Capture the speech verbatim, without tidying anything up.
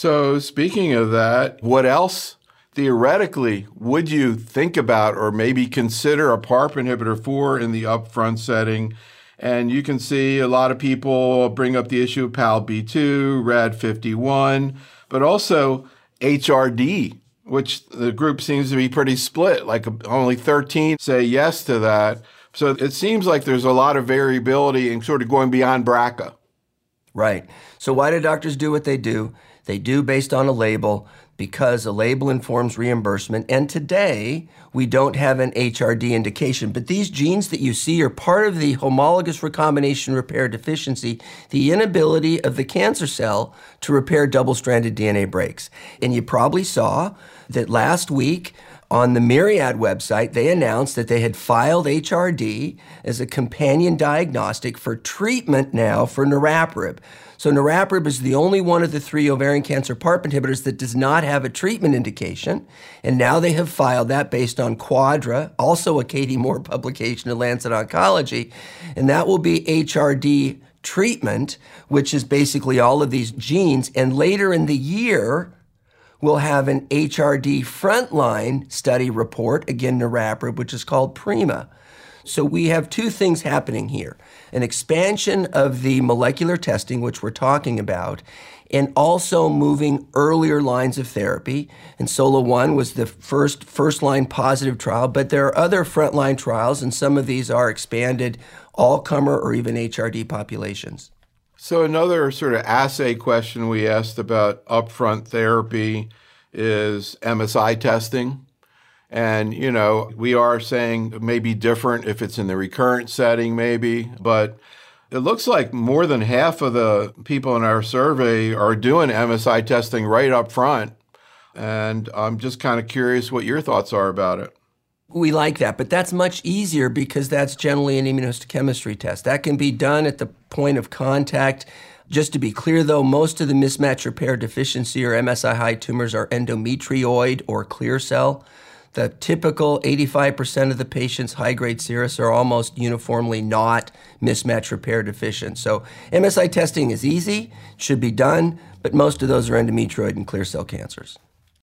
So speaking of that, what else theoretically would you think about or maybe consider a PARP inhibitor for in the upfront setting? And you can see a lot of people bring up the issue of P A L B two, R A D fifty-one, but also H R D, which the group seems to be pretty split, like only thirteen say yes to that. So it seems like there's a lot of variability in sort of going beyond B R C A. Right. So why do doctors do what they do? They do based on a label because a label informs reimbursement. And today, we don't have an H R D indication. But these genes that you see are part of the homologous recombination repair deficiency, the inability of the cancer cell to repair double-stranded D N A breaks. And you probably saw that last week, on the Myriad website, they announced that they had filed H R D as a companion diagnostic for treatment now for niraparib. So niraparib is the only one of the three ovarian cancer PARP inhibitors that does not have a treatment indication. And now they have filed that based on Quadra, also a Katie Moore publication in Lancet Oncology. And that will be H R D treatment, which is basically all of these genes. And later in the year, we'll have an H R D frontline study report, again, niraparib, which is called PRIMA. So we have two things happening here, an expansion of the molecular testing, which we're talking about, and also moving earlier lines of therapy. And SOLO one was the first first-line positive trial, but there are other frontline trials, and some of these are expanded all-comer or even H R D populations. So another sort of assay question we asked about upfront therapy is M S I testing. And, you know, we are saying it may be different if it's in the recurrent setting maybe, but it looks like more than half of the people in our survey are doing M S I testing right up front. And I'm just kind of curious what your thoughts are about it. We like that, but that's much easier because that's generally an immunohistochemistry test. That can be done at the point of contact. Just to be clear, though, most of the mismatch repair deficiency or M S I high tumors are endometrioid or clear cell. The typical eighty-five percent of the patients high-grade serous are almost uniformly not mismatch repair deficient. So M S I testing is easy, should be done, but most of those are endometrioid and clear cell cancers.